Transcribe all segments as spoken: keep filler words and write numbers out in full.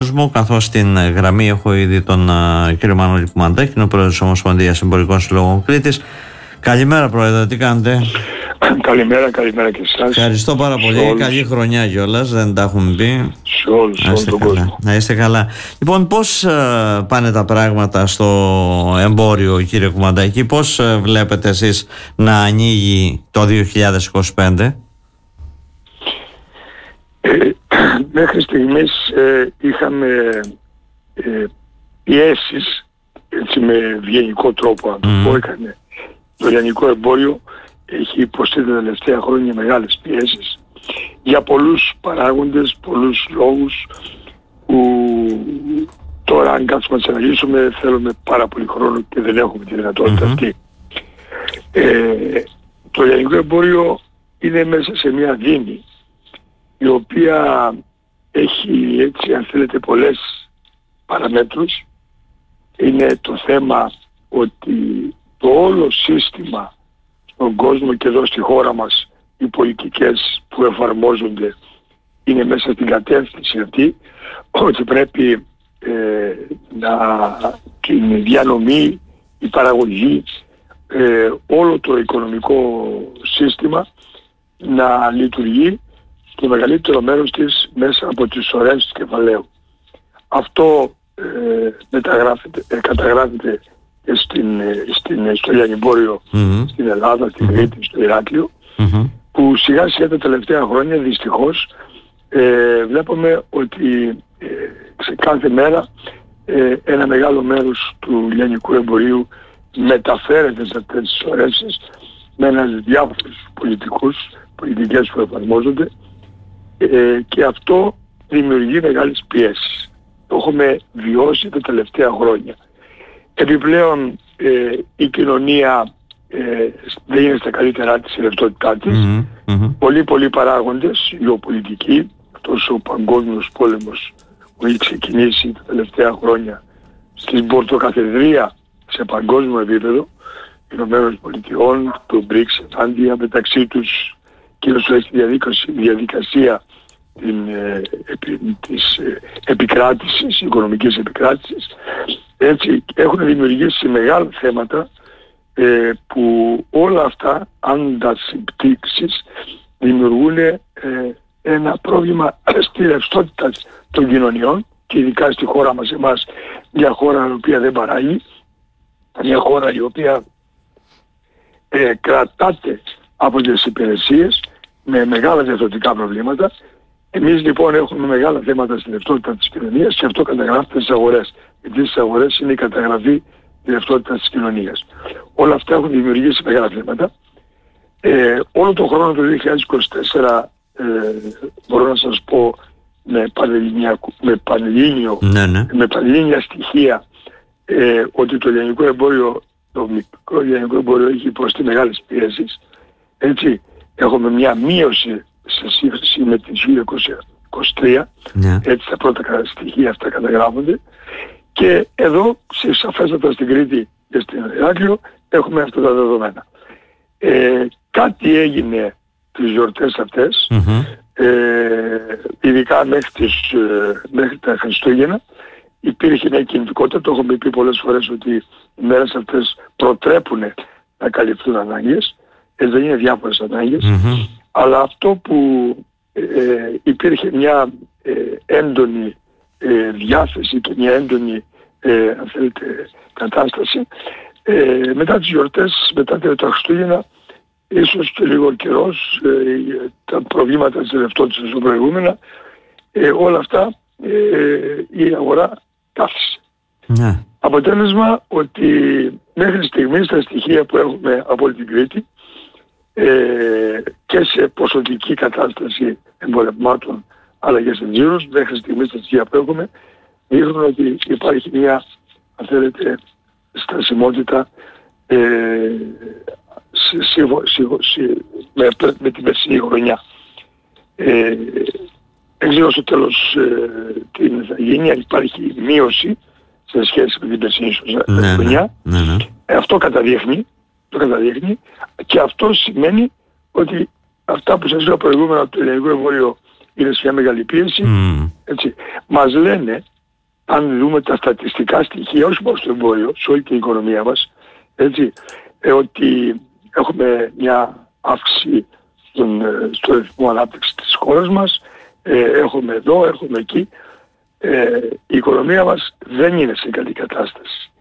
μου, καθώς στην γραμμή έχω ήδη τον uh, κύριο Μανώλη Κουμαντάκη, είναι ο πρόεδρος της Ομοσπονδίας Εμπορικών Συλλόγων Κρήτης. Καλημέρα, πρόεδρε, τι κάνετε? Καλημέρα, καλημέρα και εσάς. Ευχαριστώ πάρα πολύ. Καλή χρονιά κιόλας, δεν τα έχουμε πει. Σε όλους, σε όλο τον κόσμο. Να είστε καλά. Λοιπόν, πώς uh, πάνε τα πράγματα στο εμπόριο, κύριε Κουμαντάκη? Πώς uh, βλέπετε εσείς να ανοίγει το δύο χιλιάδες είκοσι πέντε? Ε, μέχρι στιγμής ε, είχαμε ε, πιέσεις, έτσι με ευγενικό τρόπο, αν το Mm. πω, έκανε το λιανικό εμπόριο, έχει υποστεί τα τελευταία χρόνια μεγάλες πιέσεις για πολλούς παράγοντες, πολλούς λόγους που τώρα, αν κάτσουμε να τις αναλύσουμε, θέλουμε πάρα πολύ χρόνο και δεν έχουμε τη δυνατότητα Mm-hmm. αυτή. Ε, το λιανικό εμπόριο είναι μέσα σε μια δίνη η οποία έχει, έτσι αν θέλετε, πολλές παραμέτρους. Είναι το θέμα ότι το όλο σύστημα στον κόσμο και εδώ στη χώρα μας, οι πολιτικές που εφαρμόζονται είναι μέσα στην κατεύθυνση αυτή, ότι πρέπει ε, να την διανομή, η παραγωγή, ε, όλο το οικονομικό σύστημα να λειτουργεί το μεγαλύτερο μέρος της μέσα από τις ωρές του κεφαλαίου. Αυτό ε, μεταγράφεται, ε, καταγράφεται και στην, ε, στην, στο λιανεμπόριο mm-hmm. στην Ελλάδα, στην Κρήτη, mm-hmm. στο Ηράκλειο, mm-hmm. που σιγά σιγά τα τελευταία χρόνια δυστυχώς ε, βλέπουμε ότι ε, σε κάθε μέρα ε, ένα μεγάλο μέρος του λιανικού εμπορίου μεταφέρεται σε αυτές τις ωρέσεις με ένας διάφορους πολιτικούς, πολιτικές που εφαρμόζονται, ε, και αυτό δημιουργεί μεγάλες πιέσεις. Το έχουμε βιώσει τα τελευταία χρόνια. Επιπλέον ε, η κοινωνία ε, δεν είναι στα καλύτερά της, η ρευστότητά της. Mm-hmm. Mm-hmm. Πολλοί πολλοί παράγοντες, γεωπολιτικοί, αυτός ο παγκόσμιος πόλεμος που έχει ξεκινήσει τα τελευταία χρόνια στην πορτοκαθεδρία σε παγκόσμιο επίπεδο, οι Ηνωμένες Πολιτειών, το μπρικς ενάντια μεταξύ τους, και στο έχει διαδικασία, διαδικασία την, ε, επί, της ε, επικράτησης, οικονομικής επικράτησης. Έτσι έχουν δημιουργήσει μεγάλα θέματα ε, που όλα αυτά, αν τα συμπτύξεις, δημιουργούν ε, ένα πρόβλημα στη ρευστότητα των κοινωνιών, και ειδικά στη χώρα μας, εμάς, μια χώρα η οποία δεν παράγει, μια χώρα η οποία ε, κρατάται από τις υπηρεσίες με μεγάλα διαδοτικά προβλήματα. Εμείς λοιπόν έχουμε μεγάλα θέματα στην ρευστότητα της κοινωνίας και αυτό καταγράφεται στις αγορές. Γιατί στις αγορές είναι η καταγραφή της ρευστότητας της κοινωνίας. Όλα αυτά έχουν δημιουργήσει μεγάλα θέματα. Ε, όλο τον χρόνο του δύο χιλιάδες είκοσι τέσσερα ε, μπορώ να σας πω με, με πανελλήνιο, ναι, ναι. με πανελλήνια στοιχεία ε, ότι το λιανικό εμπόριο, το μικρό λιανικό εμπόριο έχει υποστεί μεγάλες πιέσεις. Έτσι, έχουμε μια μείωση σε σύγκριση με την δύο χιλιάδες είκοσι τρία, yeah. έτσι τα πρώτα στοιχεία αυτά καταγράφονται, και εδώ σε σαφέστατα στην Κρήτη και στην Ηράκλειο έχουμε αυτά τα δεδομένα. Ε, κάτι έγινε τις γιορτές αυτές, mm-hmm. ε, ειδικά μέχρι, τις, ε, μέχρι τα Χριστούγεννα υπήρχε μια κινητικότητα. Το έχουμε πει πολλές φορές ότι οι μέρες αυτές προτρέπουν να καλυφθούν ανάγκες, ε, δεν είναι διάφορες ανάγκες, mm-hmm. αλλά αυτό που ε, υπήρχε μια ε, έντονη ε, διάθεση και μια έντονη ε, αν θέλετε, κατάσταση ε, μετά τις γιορτές, μετά τα Χριστούγεννα, ίσως και λίγο καιρός, ε, τα προβλήματα της ρευστότητας του προηγούμενα, ε, όλα αυτά ε, η αγορά κάθισε. Ναι. Αποτέλεσμα ότι μέχρι στιγμής τα στοιχεία που έχουμε από την Κρήτη ε, και σε ποσοτική κατάσταση εμπορευμάτων αλλά και σε τζίρους, μέχρι στιγμής τα στοιχεία που έχουμε δείχνουν ότι υπάρχει μια, αν θέλετε, στασιμότητα ε, σε, σε, σε, σε, με, με την περσινή χρονιά. Ε, δεν ξέρω στο τέλος ε, τι θα γίνει, αν υπάρχει μείωση σε σχέση με την περσινή χρονιά. Ναι, ναι, ναι. Ε, αυτό καταδείχνει, το καταδείχνει και αυτό σημαίνει ότι αυτά που σας λέω προηγούμενα, το ελληνικό εμπόριο είναι σε μια μεγάλη πίεση. Mm. Έτσι. Μας λένε αν δούμε τα στατιστικά στοιχεία, όχι μόνο στο εμπόριο, σε όλη την οικονομία μας, έτσι, ε, ότι έχουμε μια αύξηση στον, στο ρυθμό ανάπτυξης της χώρας μας, ε, έχουμε εδώ, έχουμε εκεί. Ε, η οικονομία μας δεν είναι σε καλή κατάσταση.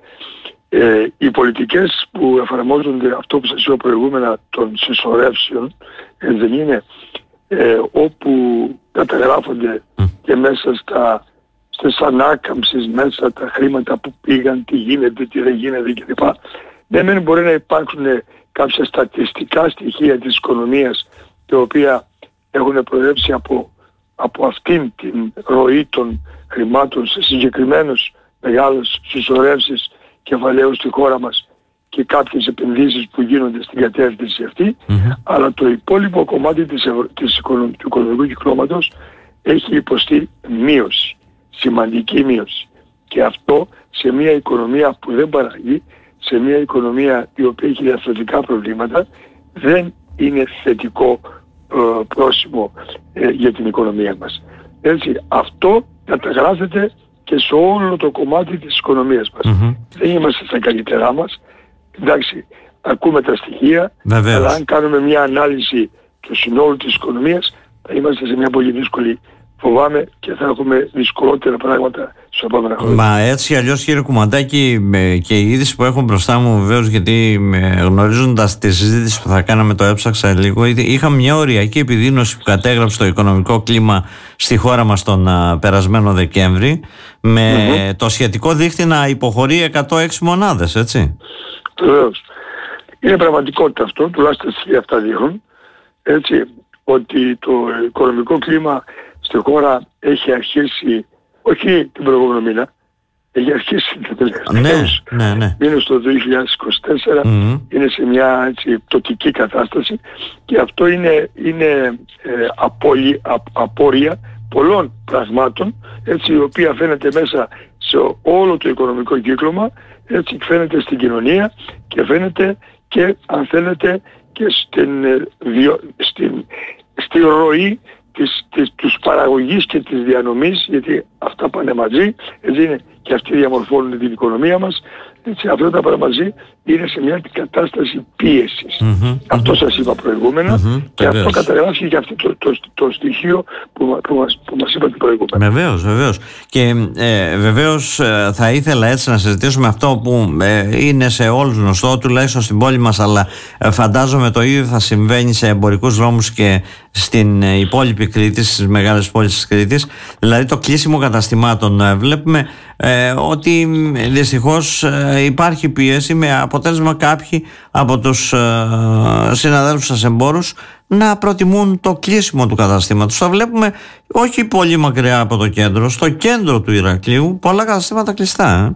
Ε, οι πολιτικές που εφαρμόζονται, αυτό που σας είπα προηγούμενα, των συσσωρεύσεων, ε, δεν είναι, ε, όπου καταγράφονται και μέσα στα, στις ανάκαμψεις, μέσα τα χρήματα που πήγαν, τι γίνεται, τι δεν γίνεται κλπ. Δεν μένει μπορεί να υπάρξουν κάποια στατιστικά στοιχεία της οικονομίας, τα οποία έχουν προέρξει από, από αυτήν την ροή των χρημάτων σε συγκεκριμένους μεγάλους συσσωρεύσεις κεφαλαίου στη χώρα μας και κάποιες επενδύσεις που γίνονται στην κατεύθυνση αυτή, mm-hmm. αλλά το υπόλοιπο κομμάτι της, της οικονομ, του οικονομικού κυκλώματος έχει υποστεί μείωση, σημαντική μείωση. Και αυτό σε μια οικονομία που δεν παραγεί, σε μια οικονομία η οποία έχει διαρθρωτικά προβλήματα, δεν είναι θετικό ε, πρόσημο ε, για την οικονομία μας. Έτσι, αυτό καταγράφεται και σε όλο το κομμάτι της οικονομίας μας. Mm-hmm. Δεν είμαστε στα καλύτερά μας. Εντάξει, ακούμε τα στοιχεία, βεβαίως, αλλά αν κάνουμε μια ανάλυση του συνόλου της οικονομίας, θα είμαστε σε μια πολύ δύσκολη, φοβάμαι, και θα έχουμε δυσκολότερα πράγματα στο επόμενο χρόνο. Μα έτσι αλλιώς, κύριε Κουμαντάκη, και η είδηση που έχω μπροστά μου, βεβαίως, γιατί γνωρίζοντας τη συζήτηση που θα κάναμε, το έψαξα λίγο, είχαμε μια οριακή επιδείνωση που κατέγραψε το οικονομικό κλίμα στη χώρα μας τον uh, περασμένο Δεκέμβρη, με mm-hmm. το σχετικό δείκτη να υποχωρεί εκατό έξι μονάδες, έτσι. Βεβαίως. Είναι πραγματικότητα αυτό, τουλάχιστον στοιχεία αυτά δείχνουν, έτσι, ότι το οικονομικό κλίμα στη χώρα έχει αρχίσει, όχι την προηγούμενο μήνα, έχει αρχίσει το τελευταίο ναι, ναι, ναι. μήνες το δύο χιλιάδες είκοσι τέσσερα, mm-hmm. είναι σε μια έτσι, πτωτική κατάσταση, και αυτό είναι, είναι ε, απόλυ, α, απόρρια πολλών πραγμάτων, έτσι, η οποία φαίνεται μέσα σε όλο το οικονομικό κύκλωμα, έτσι, φαίνεται στην κοινωνία και φαίνεται και, αν θέλετε, και στην, διο, στην, στη ροή της, της, της παραγωγής και της διανομής, γιατί αυτά πάνε μαζί, έτσι είναι, και αυτοί διαμορφώνουν την οικονομία μας. Έτσι, αυτά τα πράγματα μαζί είναι σε μια κατάσταση πίεσης. Mm-hmm, αυτό mm-hmm. σας είπα προηγούμενα, mm-hmm, και βεβαίως. Αυτό καταγράφει και αυτό το, το, το, το στοιχείο που, που, μας, που μας είπατε προηγούμενα. Βεβαίως, βεβαίως. Και ε, βεβαίως ε, θα ήθελα έτσι να συζητήσουμε αυτό που ε, είναι σε όλους γνωστό, τουλάχιστον στην πόλη μας, αλλά ε, φαντάζομαι το ίδιο θα συμβαίνει σε εμπορικούς δρόμους και στην ε, υπόλοιπη Κρήτη, στις μεγάλες πόλεις της Κρήτης, δηλαδή το κλείσιμο καταστημάτων. Ε, βλέπουμε ε, ότι δυστυχώς ε, υπάρχει πίεση, με αποτέλεσμα κάποιοι από τους ε, συναδέλφους σας εμπόρους να προτιμούν το κλείσιμο του καταστήματος. Θα βλέπουμε όχι πολύ μακριά από το κέντρο, στο κέντρο του Ηρακλείου, πολλά καταστήματα κλειστά.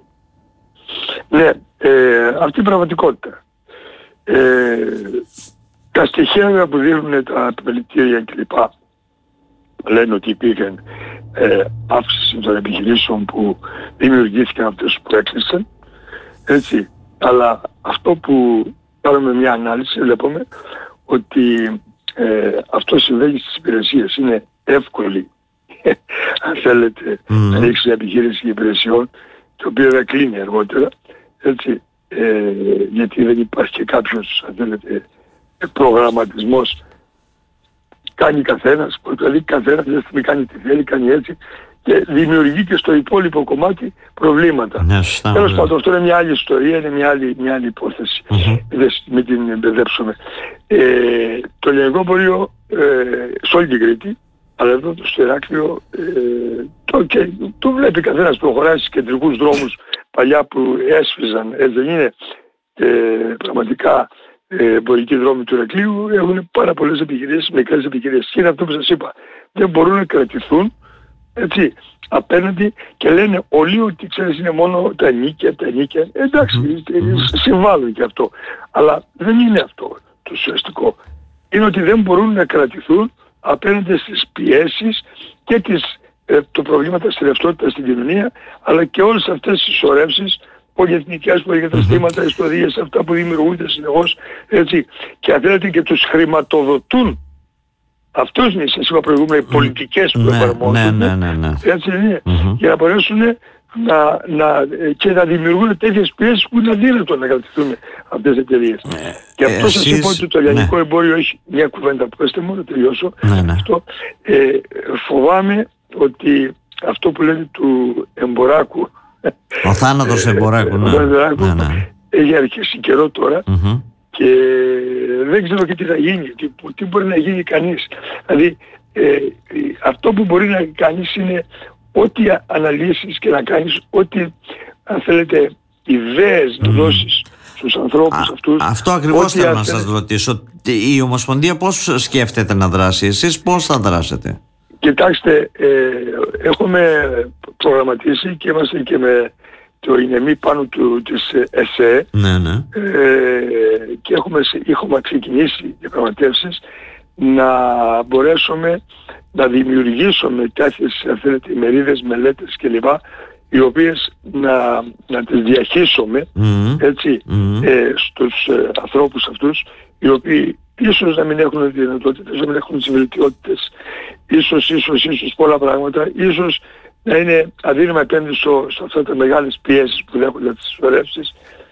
Ε. Ναι, ε, αυτή η πραγματικότητα. Ε, τα στοιχεία που δείχνουν τα επιμελητήρια κλπ. Λένε ότι υπήρχε ε, αύξηση των επιχειρήσεων που δημιουργήθηκαν από αυτές που έκλεισαν. Έτσι, αλλά αυτό που κάνουμε μια ανάλυση, βλέπουμε ότι ε, αυτό συμβαίνει στις υπηρεσίες. Είναι εύκολη, αν θέλετε, mm. να ρίξει μια επιχείρηση υπηρεσιών, το οποίο δεν κλείνει αργότερα, έτσι, ε, γιατί δεν υπάρχει και κάποιος, αν θέλετε, προγραμματισμός. Κάνει καθένας, δηλαδή καθένας δεν στιγμή κάνει τι θέλει, κάνει έτσι, και δημιουργεί και στο υπόλοιπο κομμάτι προβλήματα. Ναι, τέλος πάντων, αυτό είναι μια άλλη ιστορία, είναι μια άλλη, μια άλλη υπόθεση. Mm-hmm. Δεν μην την μπερδέψουμε. Ε, το λιανικό εμπόριο ε, σε όλη την Κρήτη, αλλά εδώ στο Ηράκλειο, ε, το, και, το βλέπει καθένας, προχωράει στους κεντρικούς δρόμους παλιά που έσφιζαν, έτσι δεν είναι, ε, πραγματικά ε, εμπορικοί δρόμοι του Ηρακλείου έχουν πάρα πολλές επιχειρήσεις, μικρές επιχειρήσεις. Και είναι αυτό που σας είπα, δεν μπορούν να κρατηθούν, έτσι, απέναντι, και λένε όλοι ότι ξέρεις είναι μόνο τα νίκια, τα νίκια. Εντάξει, mm-hmm. συμβάλλουν και αυτό. Αλλά δεν είναι αυτό το ουσιαστικό. Είναι ότι δεν μπορούν να κρατηθούν απέναντι στις πιέσεις και τις, ε, το προβλήματα στη ρευστότητα στην κοινωνία, αλλά και όλες αυτές τις συσσωρεύσεις, πολυεθνικές, πολυκαταστήματα, mm-hmm. ιστορίες, αυτά που δημιουργούνται συνεχώς, έτσι, και αν θέλετε και τους χρηματοδοτούν αυτός είναι, σας είπα προηγούμενα, οι πολιτικές που ναι, εφαρμόζονται, ναι, ναι, ναι. έτσι είναι, Mm-hmm. για να μπορέσουν να, να, και να δημιουργούν τέτοιες πιέσεις που είναι αδύνατο να κρατηθούν αυτές τις εταιρείες. Ε, και αυτό εσείς, σας είπα ότι το λιανικό ναι. εμπόριο έχει μια κουβέντα που έστε μόνο, τελειώσω. Ναι, ναι. Αυτό, ε, φοβάμαι ότι αυτό που λένε του εμποράκου, ο θάνατος εμποράκου, ναι. Ναι, ναι. έχει αρχίσει καιρό τώρα, mm-hmm. και δεν ξέρω και τι θα γίνει, τι, τι μπορεί να γίνει κανείς. Δηλαδή ε, αυτό που μπορεί να κάνεις είναι ό,τι αναλύσεις και να κάνεις ό,τι, αν θέλετε, ιδέες να δώσεις στους ανθρώπους Α, αυτούς. Αυτό ακριβώς θέλω να θέλετε... σας ρωτήσω. Η Ομοσπονδία πώς σκέφτεται να δράσει, εσείς πώς θα δράσετε? Κοιτάξτε, ε, έχουμε προγραμματίσει και είμαστε και με το ΙΝΕΜΗ πάνω του, της ΕΣΕ, ναι, ναι. Ε, και έχουμε, έχουμε ξεκινήσει διαπραγματεύσεις να μπορέσουμε να δημιουργήσουμε τέτοιες, αν θέλετε, ημερίδες, μελέτες κλπ, οι οποίες να, να τις διαχύσουμε mm-hmm. έτσι, mm-hmm. Ε, στους ε, ανθρώπους αυτούς, οι οποίοι ίσως να μην έχουν τη δυνατότητα, να μην έχουν τις βελτιότητες, ίσως, ίσως, ίσως πολλά πράγματα, ίσως να είναι αδύναμα επένδυση σε αυτά τα μεγάλες πιέσεις που δέχονται τις συσσωρεύσεις,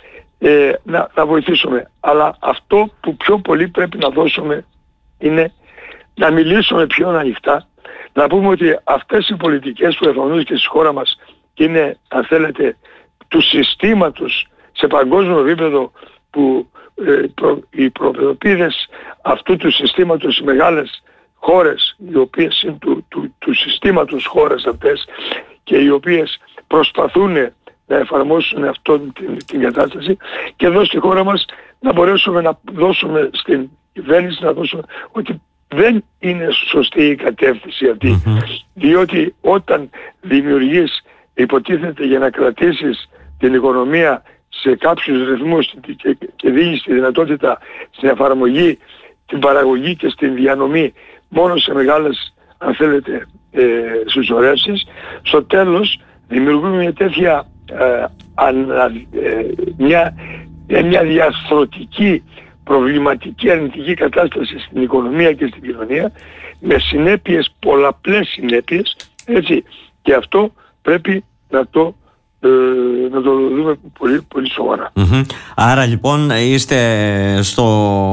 ε, να, να βοηθήσουμε. Αλλά αυτό που πιο πολύ πρέπει να δώσουμε είναι να μιλήσουμε πιο ανοιχτά, να πούμε ότι αυτές οι πολιτικές που εφαρμόζονται και στη χώρα μας είναι, αν θέλετε, του συστήματος σε παγκόσμιο επίπεδο, που ε, προ, οι προπεδοπίδες αυτού του συστήματος, οι μεγάλες χώρες, οι οποίες είναι του, του, του συστήματος χώρες αυτές και οι οποίες προσπαθούν να εφαρμόσουν αυτή την, την κατάσταση, και εδώ στη χώρα μας να μπορέσουμε να δώσουμε στην κυβέρνηση, να δώσουμε ότι δεν είναι σωστή η κατεύθυνση αυτή, mm-hmm. διότι όταν δημιουργείς, υποτίθεται, για να κρατήσεις την οικονομία σε κάποιους ρυθμούς και, και δίνεις τη δυνατότητα στην εφαρμογή, την παραγωγή και στην διανομή μόνο σε μεγάλες, αν θέλετε, ε, συσσωρεύσεις, στο τέλος δημιουργούμε μια τέτοια ε, ανα, ε, μια, μια διαρθρωτική, προβληματική, αρνητική κατάσταση στην οικονομία και στην κοινωνία, με συνέπειες, πολλαπλές συνέπειες, έτσι, και αυτό πρέπει να το Ε, να το δούμε πολύ, πολύ σοβαρά. Mm-hmm. Άρα λοιπόν είστε στο,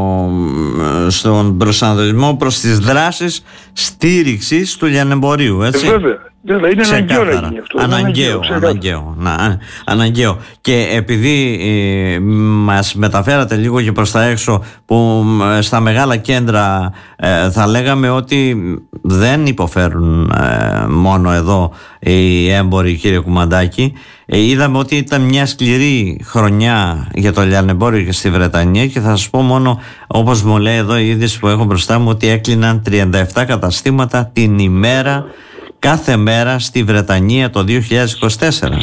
στον προσανατολισμό προς τις δράσεις στήριξης του λιανεμπορίου, έτσι? Ε, βέβαια. Βέβαια, είναι αναγκαίο να γίνει αυτό. Αναγκαίο, αναγκαίο, αναγκαίο, να, αναγκαίο. Και επειδή ε, μας μεταφέρατε λίγο και προς τα έξω, που ε, στα μεγάλα κέντρα ε, θα λέγαμε ότι δεν υποφέρουν ε, μόνο εδώ οι έμποροι, κύριε Κουμαντάκη. Ε, είδαμε ότι ήταν μια σκληρή χρονιά για το λιανεμπόριο και στη Βρετανία, και θα σας πω μόνο, όπως μου λέει εδώ η είδηση που έχω μπροστά μου, ότι έκλειναν τριάντα επτά καταστήματα την ημέρα, κάθε μέρα στη Βρετανία το δύο χιλιάδες είκοσι τέσσερα.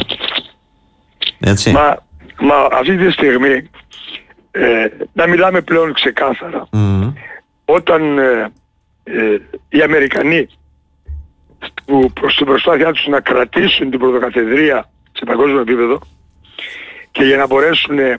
Έτσι. Μα, μα αυτή τη στιγμή ε, να μιλάμε πλέον ξεκάθαρα. Mm. Όταν ε, ε, οι Αμερικανοί που προς την προσπάθειά τους να κρατήσουν την πρωτοκαθεδρία σε παγκόσμιο επίπεδο, και για να μπορέσουν ε,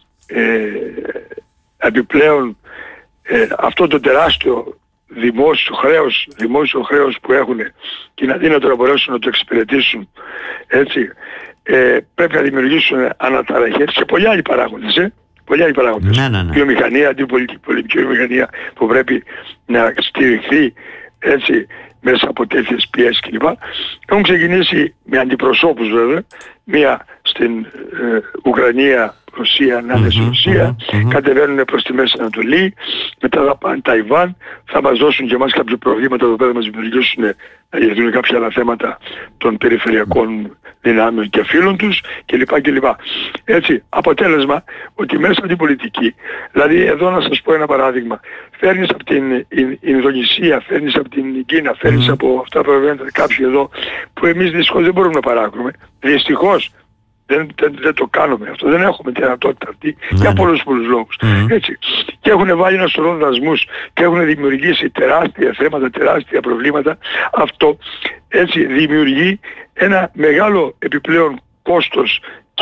επιπλέον ε, αυτό το τεράστιο δημόσιο χρέος, δημόσιο χρέος που έχουν, και είναι αδύνατο να μπορέσουν να το εξυπηρετήσουν, έτσι, ε, πρέπει να δημιουργήσουν αναταραχές και πολλοί άλλοι παράγοντες, ε, πολλοί άλλοι παράγοντες. Ναι, ναι, ναι. Βιομηχανία, αντιπολιτική πολιτική βιομηχανία που πρέπει να στηριχθεί, έτσι, μέσα από τέτοιες πιέσεις κλπ. Έχουν ξεκινήσει με αντιπροσώπους βέβαια, μία στην ε, Ουκρανία, Ρωσία, ανάμεσα mm-hmm, Ρωσία, mm-hmm. κατεβαίνουν προς τη Μέση Ανατολή, μετά θα πάνε Ταϊβάν, θα μας δώσουν και εμάς κάποια προβλήματα εδώ πέρα, μας δημιουργήσουν, να διευθύνουν κάποια άλλα θέματα των περιφερειακών δυνάμεων και φίλων τους κλπ. κλπ. Έτσι, αποτέλεσμα ότι μέσα από την πολιτική, δηλαδή εδώ να σας πω ένα παράδειγμα, φέρνεις από την Ινδονησία, φέρνεις από την Κίνα, φέρνεις mm-hmm. από αυτά που βέβαια κάποιοι εδώ, που εμείς δυστυχώς δεν μπορούμε να παράγουμε, δυστυχώς. Δεν, δεν, δεν το κάνουμε αυτό, δεν έχουμε τη δυνατότητα αυτή mm. για πολλούς πολλούς λόγους. Mm. Έτσι. Και έχουν βάλει ένα σωρό δασμούς και έχουν δημιουργήσει τεράστια θέματα, τεράστια προβλήματα. Αυτό, έτσι, δημιουργεί ένα μεγάλο επιπλέον κόστος και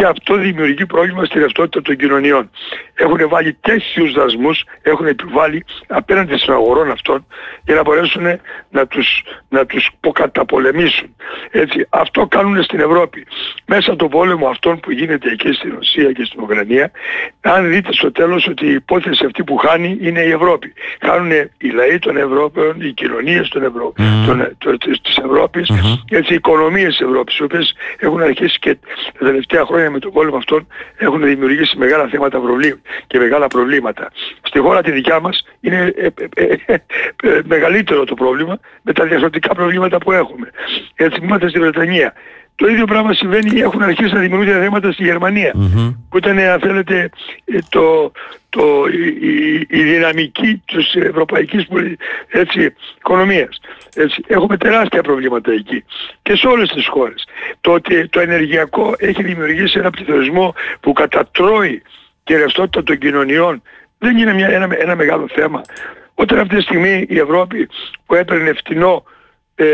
και αυτό δημιουργεί πρόβλημα στη ρευστότητα των κοινωνιών. Έχουν βάλει τέτοιους δασμούς, έχουν επιβάλει απέναντι των αγορών αυτών για να μπορέσουν να τους, να τους καταπολεμήσουν. Έτσι, αυτό κάνουν στην Ευρώπη. Μέσα από τον πόλεμο αυτόν που γίνεται εκεί στη Ρωσία και στην Ουκρανία, αν δείτε στο τέλος ότι η υπόθεση αυτή που χάνει είναι η Ευρώπη. Χάνουν οι λαοί των Ευρώπων, οι κοινωνίες των Ευρώ... mm. των, το, της Ευρώπης, mm-hmm. έτσι, οι οικονομίες της Ευρώπης, οι οποίες έχουν αρχίσει και τα τελευταία χρόνια με τον πόλεμο αυτόν έχουν δημιουργήσει μεγάλα θέματα προβλήματα και μεγάλα προβλήματα. Στη χώρα τη δικιά μας είναι ε, ε, ε, ε, ε, μεγαλύτερο το πρόβλημα με τα διαστατικά προβλήματα που έχουμε. Έτσι, είμαστε στη Βρετανία. Το ίδιο πράγμα συμβαίνει, έχουν αρχίσει να δημιουργούνται θέματα στη Γερμανία, mm-hmm. που ήταν, αν θέλετε, το, το, η, η δυναμική της ευρωπαϊκής έτσι, οικονομίας. Έτσι, έχουμε τεράστια προβλήματα εκεί και σε όλες τις χώρες. Το ότι το ενεργειακό έχει δημιουργήσει ένα πληθωρισμό που κατατρώει τη ρευστότητα των κοινωνιών δεν είναι μια, ένα, ένα μεγάλο θέμα. Όταν αυτή τη στιγμή η Ευρώπη που έπαιρνε φτηνό Ε,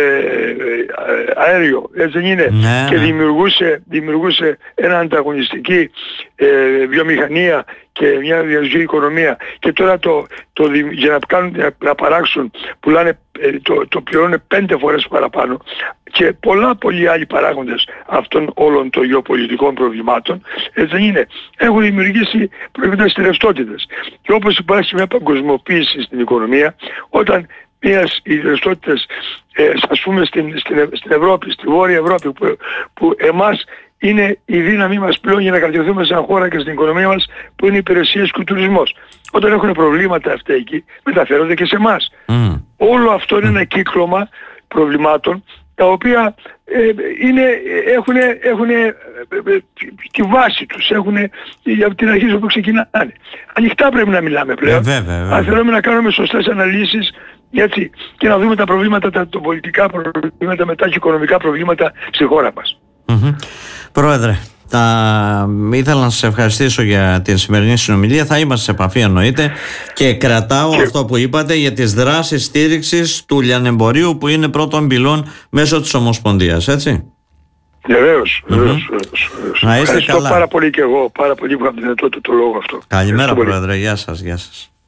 αέριο, έτσι δεν είναι, ναι, και δημιουργούσε, δημιουργούσε ένα ανταγωνιστική ε, βιομηχανία και μια διαζωγή οικονομία και τώρα το, το, για να, κάνουν, να παράξουν πουλάνε, το, το πληρώνουν πέντε φορές παραπάνω και πολλά πολλοί άλλοι παράγοντες αυτών όλων των γεωπολιτικών προβλημάτων, έτσι δεν είναι, έχουν δημιουργήσει προβλήματα στις ρευστότητες. Και όπως υπάρχει μια παγκοσμιοποίηση στην οικονομία, όταν μιας οι ρευστότητες ε, ας πούμε στην, στην, στην Ευρώπη, στη Βόρεια Ευρώπη που, που εμάς είναι η δύναμή μας πλέον για να κρατηθούμε σαν χώρα και στην οικονομία μας που είναι οι υπηρεσίες και ο τουρισμός. Όταν έχουν προβλήματα αυτά εκεί μεταφέρονται και σε εμάς. Mm. Όλο αυτό είναι ένα κύκλωμα προβλημάτων τα οποία ε, είναι, έχουν, έχουν ε, ε, τη βάση τους, έχουν από την αρχή όπου ξεκινάνε. Ανοιχτά πρέπει να μιλάμε πλέον. Ε, βέβαια, βέβαια. Αν θέλουμε να κάνουμε σωστές αναλύσεις, έτσι, και να δούμε τα προβλήματα, τα, τα πολιτικά προβλήματα μετά και οικονομικά προβλήματα στη χώρα μας. Mm-hmm. Πρόεδρε, τα... ήθελα να σας ευχαριστήσω για την σημερινή συνομιλία. Θα είμαστε σε επαφή εννοείται και κρατάω και... αυτό που είπατε για τις δράσεις στήριξης του λιανεμπορίου που είναι πρώτων πυλών μέσω της Ομοσπονδίας, έτσι. Βεβαίως, βεβαίως, βεβαίως. Να είστε Ευχαριστώ καλά. πάρα πολύ και εγώ, πάρα πολύ που είχα τη δυνατότητα το λόγο αυτό. Καλημέρα, Πρόεδρε, γεια σας, γεια σας.